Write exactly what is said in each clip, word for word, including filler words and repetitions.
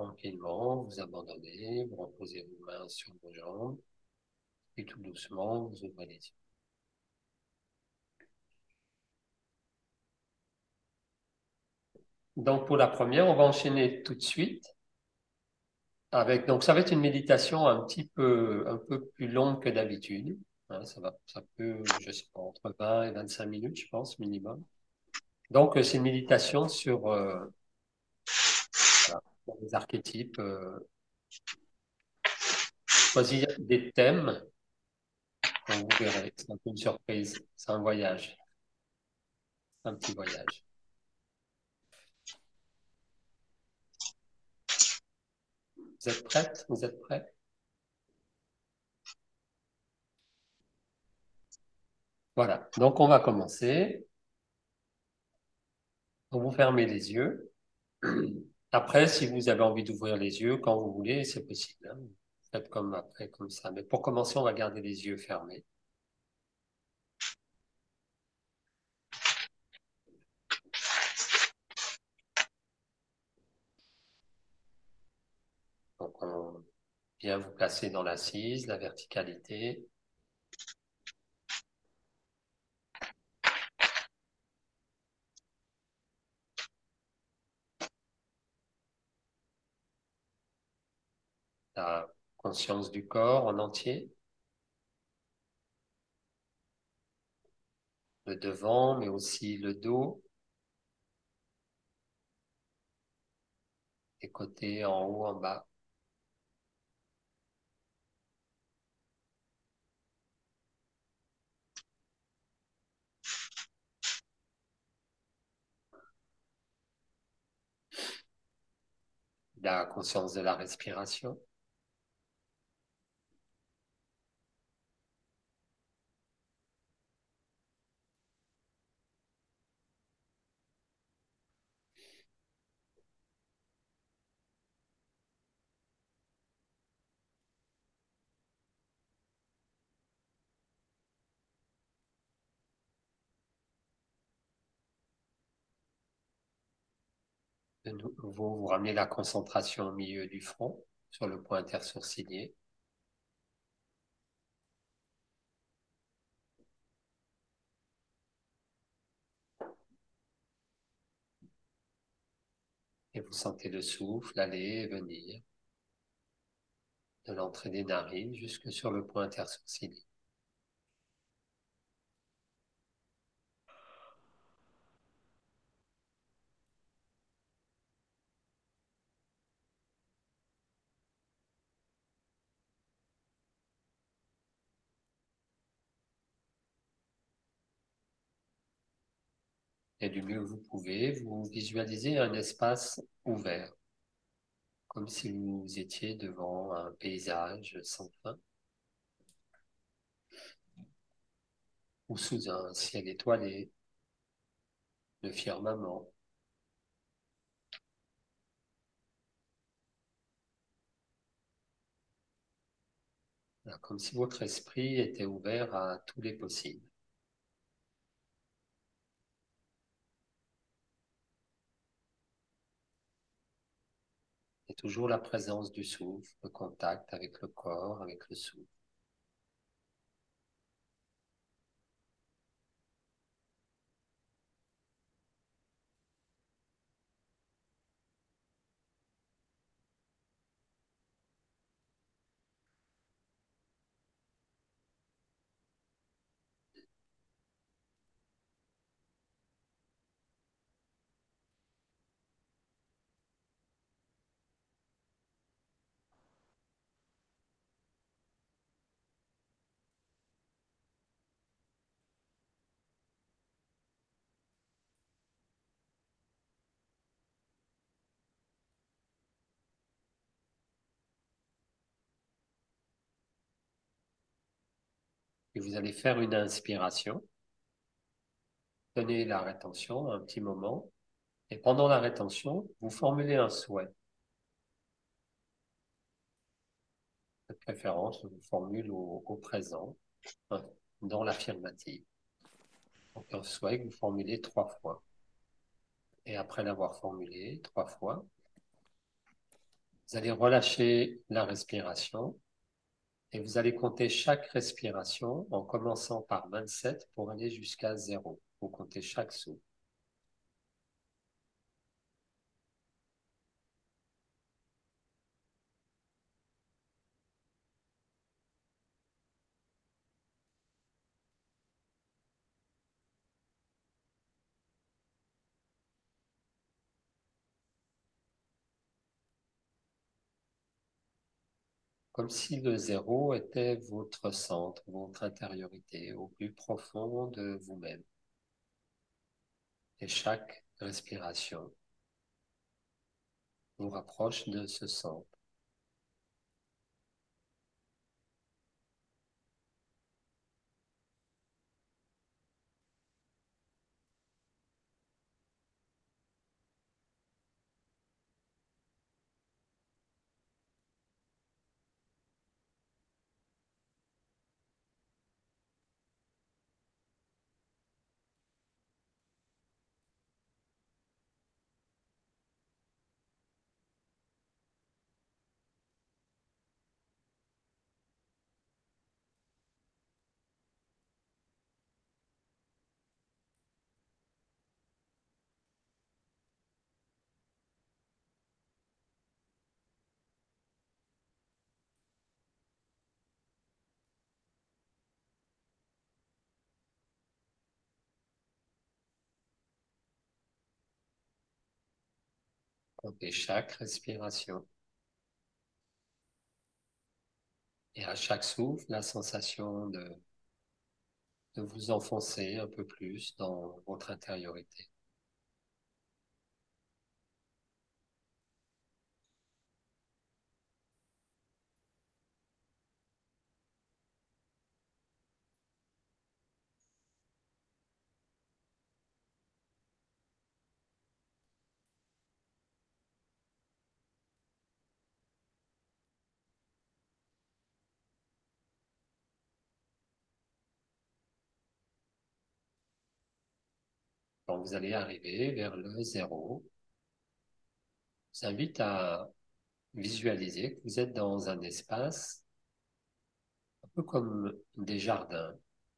Tranquillement, vous abandonnez, vous reposez vos mains sur vos jambes et tout doucement, vous ouvrez les yeux. Donc pour la première, on va enchaîner tout de suite avec, donc ça va être une méditation un petit peu, un peu plus longue que d'habitude. Hein, ça va, ça peut, je sais pas, entre vingt et vingt-cinq minutes, je pense, minimum. Donc euh, c'est une méditation sur, euh, voilà, sur les archétypes. Euh, choisir des thèmes, donc vous verrez, c'est un peu une surprise, c'est un voyage, un petit voyage. Vous êtes prête? Vous êtes prêts? Voilà, donc on va commencer. Donc, vous fermez les yeux. Après, si vous avez envie d'ouvrir les yeux quand vous voulez, c'est possible, hein. Faites comme après, comme ça. Mais pour commencer, on va garder les yeux fermés. Donc, on vient vous placer dans l'assise, la verticalité, la conscience du corps en entier, le devant, mais aussi le dos, les côtés en haut, en bas. La conscience de la respiration. De nouveau, vous ramenez la concentration au milieu du front, sur le point intersourcilier. Et vous sentez le souffle aller et venir de l'entrée des narines jusque sur le point intersourcilier. Et du mieux que vous pouvez, vous visualisez un espace ouvert, comme si vous étiez devant un paysage sans fin ou sous un ciel étoilé, le firmament, comme si votre esprit était ouvert à tous les possibles. Et toujours la présence du souffle, le contact avec le corps, avec le souffle. Et vous allez faire une inspiration. Tenez la rétention un petit moment. Et pendant la rétention, vous formulez un souhait. De préférence, je vous formule au, au présent, hein, dans l'affirmative. Donc un souhait que vous formulez trois fois. Et après l'avoir formulé trois fois, Vous allez relâcher la respiration et vous allez compter chaque respiration en commençant par vingt-sept pour aller jusqu'à zéro. Vous comptez chaque souffle. Comme si le zéro était votre centre, votre intériorité, au plus profond de vous-même. Et chaque respiration vous rapproche de ce centre. Comptez chaque respiration. Et à chaque souffle, la sensation de, de vous enfoncer un peu plus dans votre intériorité. Quand vous allez arriver vers le zéro, je vous invite à visualiser que vous êtes dans un espace un peu comme des jardins.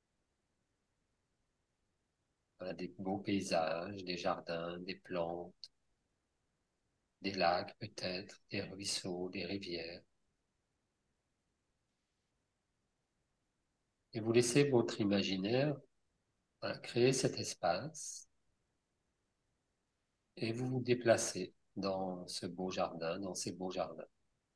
Voilà, des beaux paysages, des jardins, des plantes, des lacs peut-être, des ruisseaux, des rivières. Et vous laissez votre imaginaire, voilà, créer cet espace et vous vous déplacez dans ce beau jardin, dans ces beaux jardins.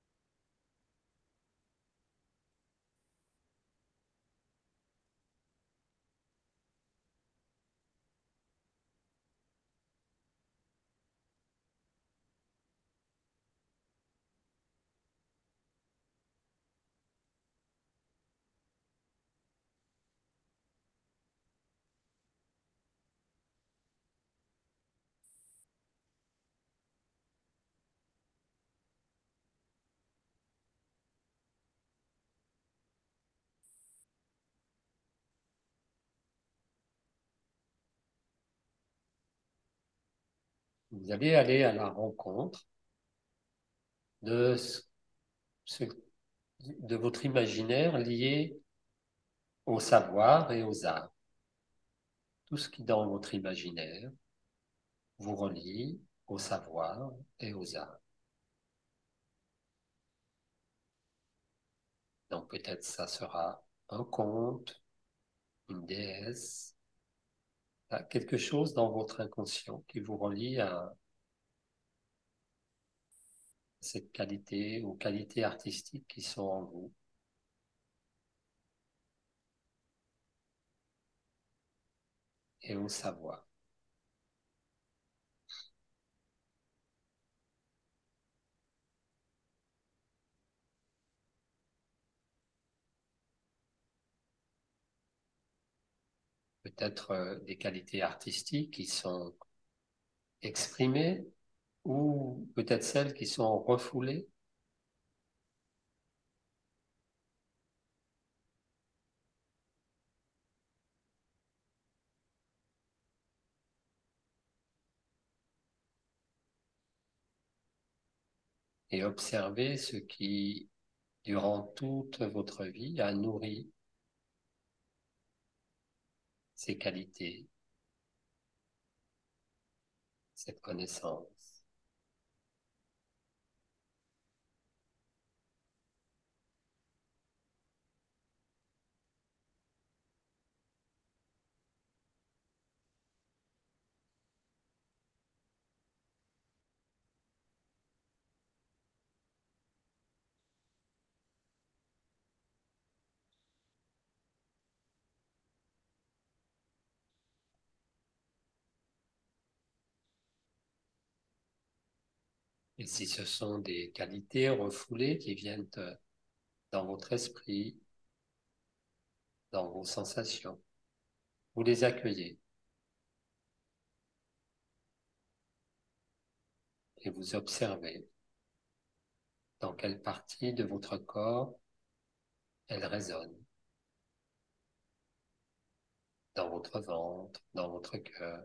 Vous allez aller à la rencontre de, ce, de votre imaginaire lié au savoir et aux arts. Tout ce qui dans votre imaginaire vous relie au savoir et aux arts. Donc peut-être ça sera un conte, une déesse, quelque chose dans votre inconscient qui vous relie à cette qualité ou qualités artistiques qui sont en vous et au savoir. Peut-être euh, des qualités artistiques qui sont exprimées ou peut-être celles qui sont refoulées. et observez ce qui, durant toute votre vie, a nourri ces qualités, cette connaissance. Et si ce sont des qualités refoulées qui viennent euh, dans votre esprit, dans vos sensations, vous les accueillez et vous observez dans quelle partie de votre corps elles résonnent, dans votre ventre, dans votre cœur.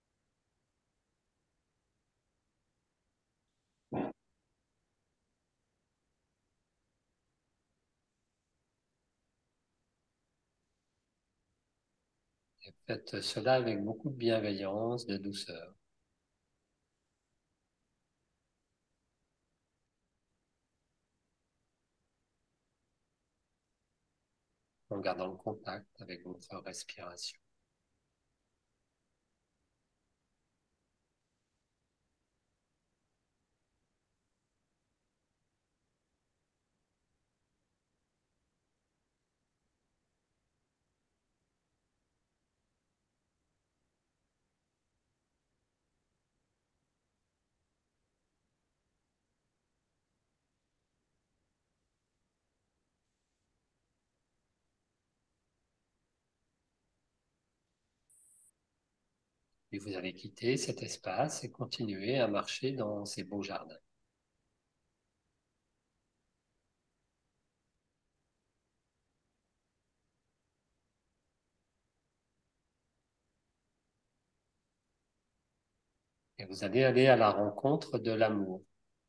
Et faites cela avec beaucoup de bienveillance, de douceur, en gardant le contact avec votre respiration. Et vous allez quitter cet espace et continuer à marcher dans ces beaux jardins. Et vous allez aller à la rencontre de l'amour.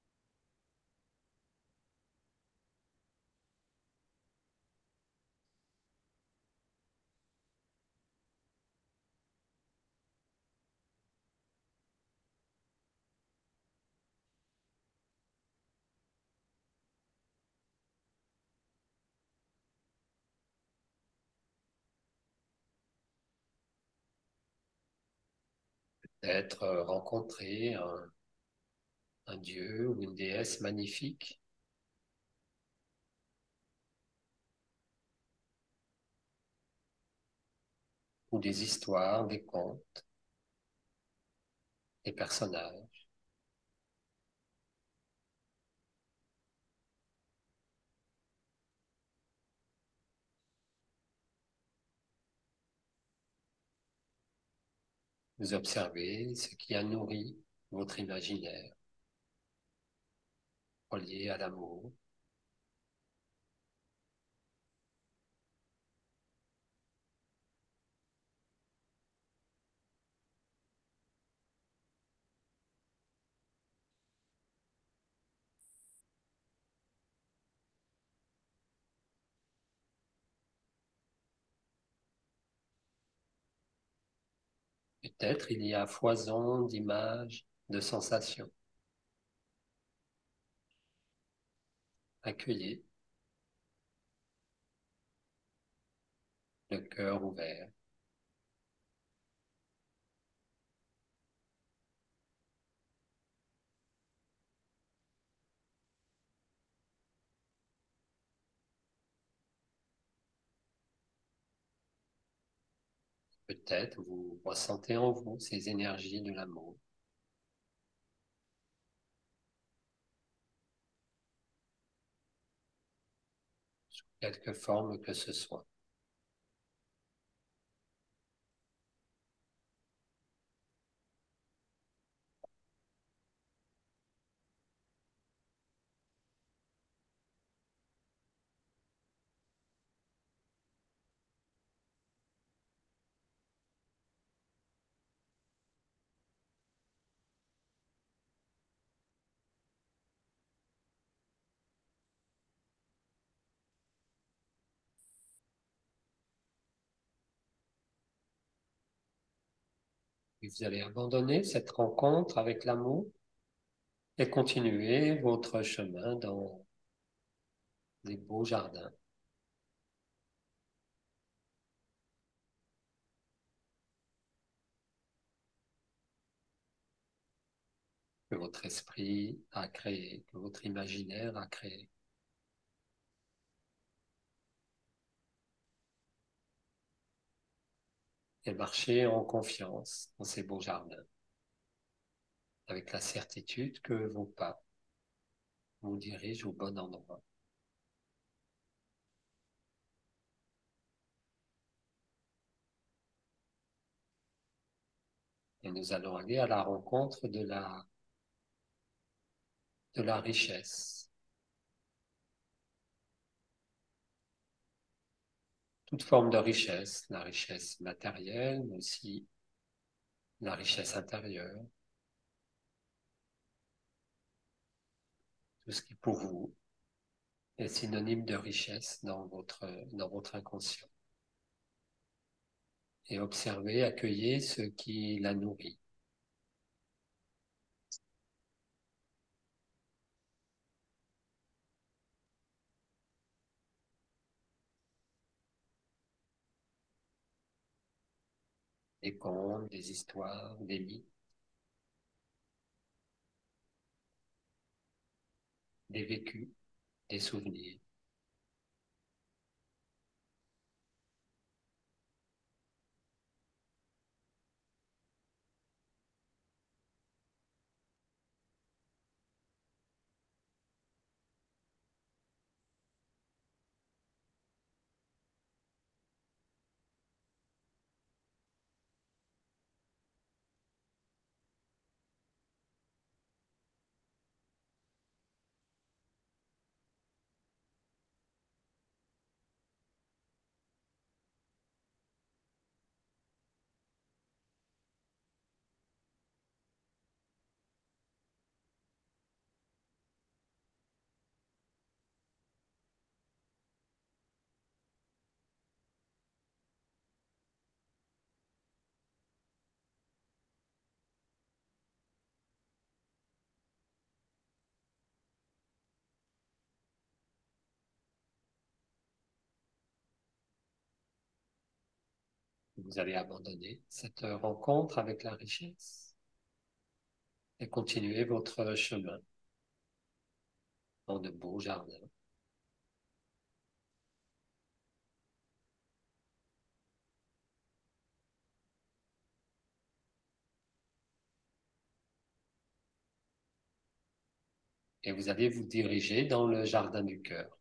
Peut-être euh, rencontrer un, un dieu ou une déesse magnifique, ou des histoires, des contes, des personnages. Vous observez ce qui a nourri votre imaginaire relié à l'amour. Peut-être il y a foison d'images, de sensations. Accueillez le cœur ouvert. Peut-être vous ressentez en vous ces énergies de l'amour, quelque forme que ce soit. Et vous allez abandonner cette rencontre avec l'amour et continuer votre chemin dans des beaux jardins. Que votre esprit a créé, que votre imaginaire a créé, et marcher en confiance dans ces beaux jardins, avec la certitude que vos pas vous dirigent au bon endroit. Et nous allons aller à la rencontre de la, de la richesse, toute forme de richesse, la richesse matérielle, mais aussi la richesse intérieure, tout ce qui pour vous est synonyme de richesse dans votre, dans votre inconscient. Et observez, accueillez ce qui la nourrit. Des contes, des histoires, des mythes, des vécus, des souvenirs. Vous allez abandonner cette rencontre avec la richesse et continuer votre chemin dans de beaux jardins. Et vous allez vous diriger dans le jardin du cœur.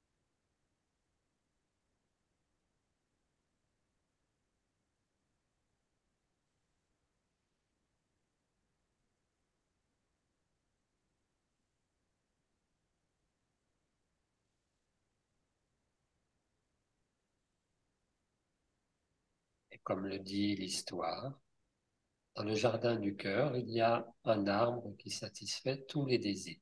Et comme le dit l'histoire, dans le jardin du cœur, il y a un arbre qui satisfait tous les désirs.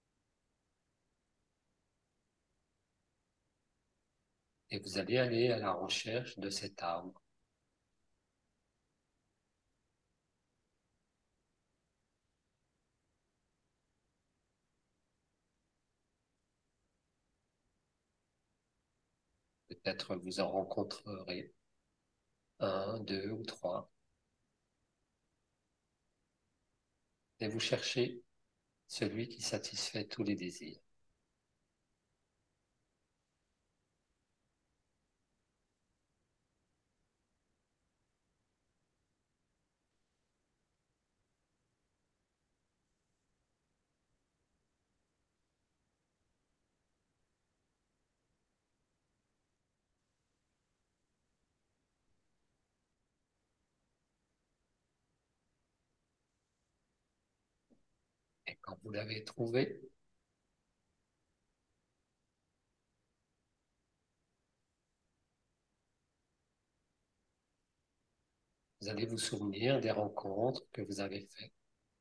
Et vous allez aller à la recherche de cet arbre. Peut-être vous en rencontrerez un, deux ou trois. Et vous cherchez celui qui satisfait tous les désirs. Et quand vous l'avez trouvé, vous allez vous souvenir des rencontres que vous avez faites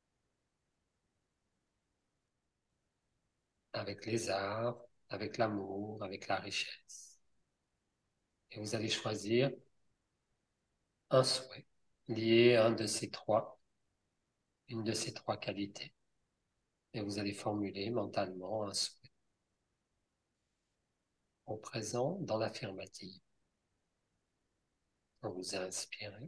avec les arts, avec l'amour, avec la richesse. Et vous allez choisir un souhait, lier un de ces trois, une de ces trois qualités. Et vous allez formuler mentalement un souhait au présent dans l'affirmative. Vous inspirez,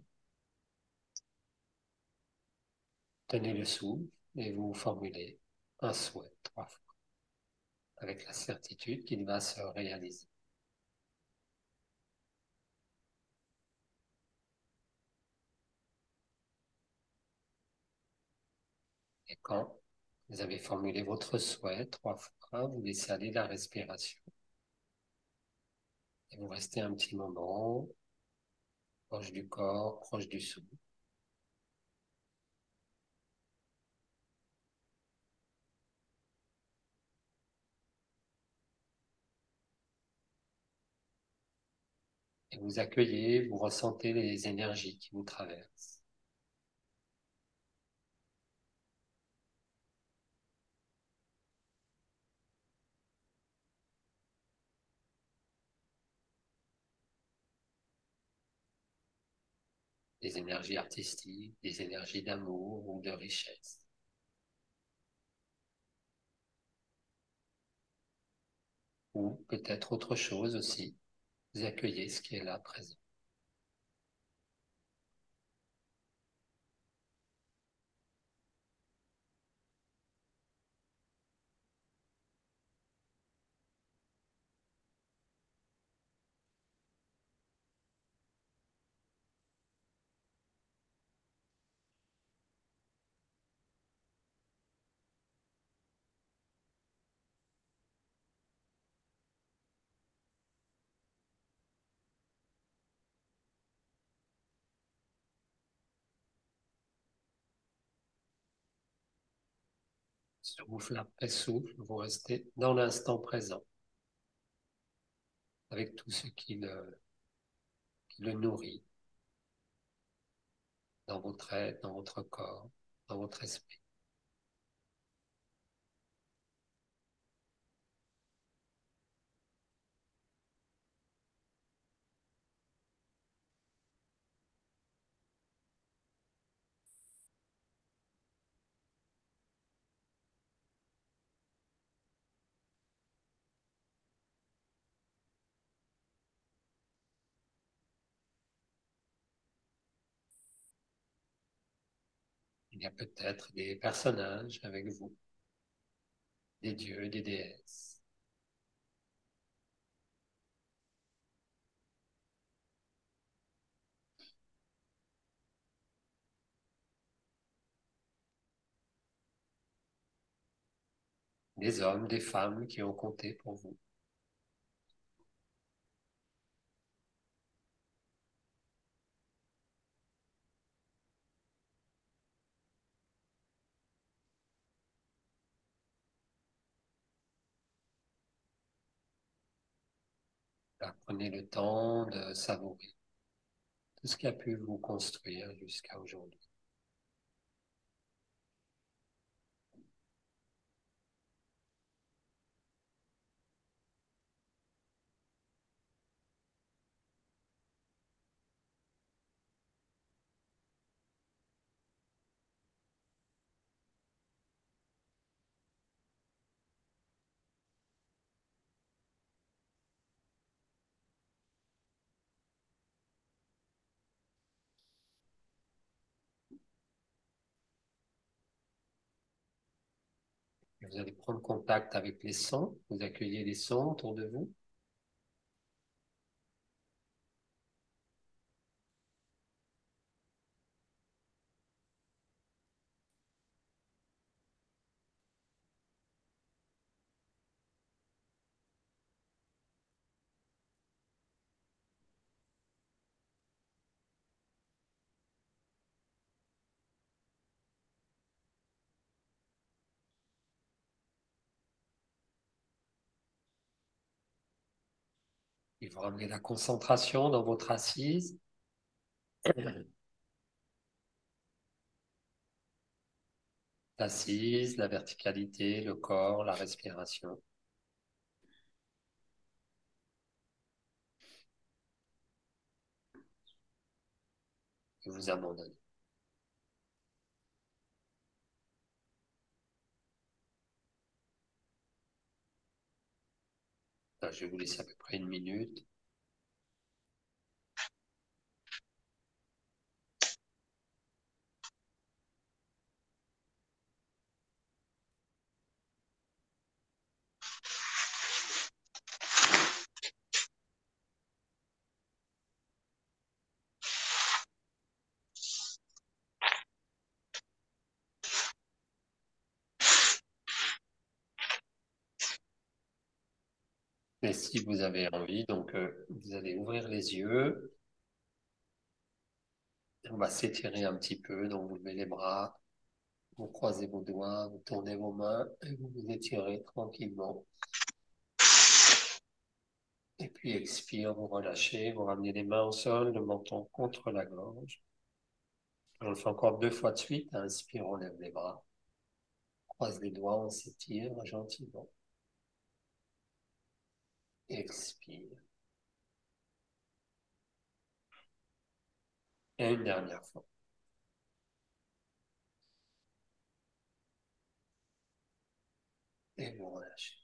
tenez le souffle et vous formulez un souhait trois fois avec la certitude qu'il va se réaliser. Et quand vous avez formulé votre souhait trois fois, vous laissez aller la respiration et vous restez un petit moment proche du corps, proche du souffle. Et vous accueillez, vous ressentez les énergies qui vous traversent. Des énergies artistiques, des énergies d'amour ou de richesse. Ou peut-être autre chose aussi. Vous accueillez ce qui est là présent. Souffle après souffle, vous restez dans l'instant présent, avec tout ce qui le, qui le nourrit dans votre être, dans votre corps, dans votre esprit. Il y a peut-être des personnages avec vous, des dieux, des déesses, des hommes, des femmes qui ont compté pour vous. Là, prenez le temps de savourer tout ce qui a pu vous construire jusqu'à aujourd'hui. Vous allez prendre contact avec les sons, vous accueillez les sons autour de vous. Et vous ramenez la concentration dans votre assise. L'assise, la verticalité, le corps, la respiration. et vous abandonnez. Là, je vais vous laisser à peu près une minute. Et si vous avez envie, donc euh, vous allez ouvrir les yeux. On va s'étirer un petit peu. Donc vous levez les bras, vous croisez vos doigts, vous tournez vos mains et vous vous étirez tranquillement. Et puis expire, vous relâchez, vous ramenez les mains au sol, le menton contre la gorge. On le fait encore deux fois de suite. Inspire, on lève les bras. Croise les doigts, on s'étire gentiment. Expire. Et une dernière fois. Et vous relâchez.